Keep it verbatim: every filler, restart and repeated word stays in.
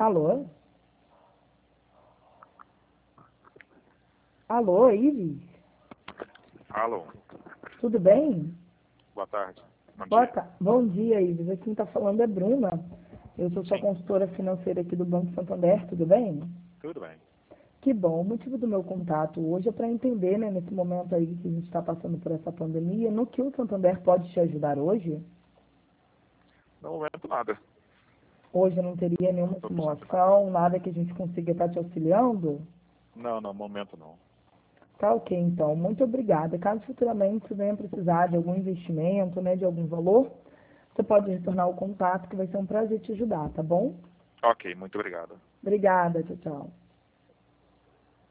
Alô? Alô, Ives? Alô, Tudo bem? boa tarde. Bom Boa dia. ta- Bom dia, Ives. Aqui quem está falando é Bruna. Eu sou sua Sim, consultora financeira aqui do Banco Santander, tudo bem? tudo bem. Que bom. O motivo do meu contato hoje é para entender, né, nesse momento aí que a gente está passando por essa pandemia, no que o Santander pode te ajudar hoje. No momento, nada. Hoje não teria Não nenhuma estou precisando de nada. simulação, nada que a gente consiga estar te auxiliando? Não, no momento não. Tá ok, então. Muito obrigada. Caso futuramente você venha precisar de algum investimento, né, de algum valor, você pode retornar o contato, que vai ser um prazer te ajudar, tá bom? Ok, muito obrigado. Obrigada, tchau, tchau.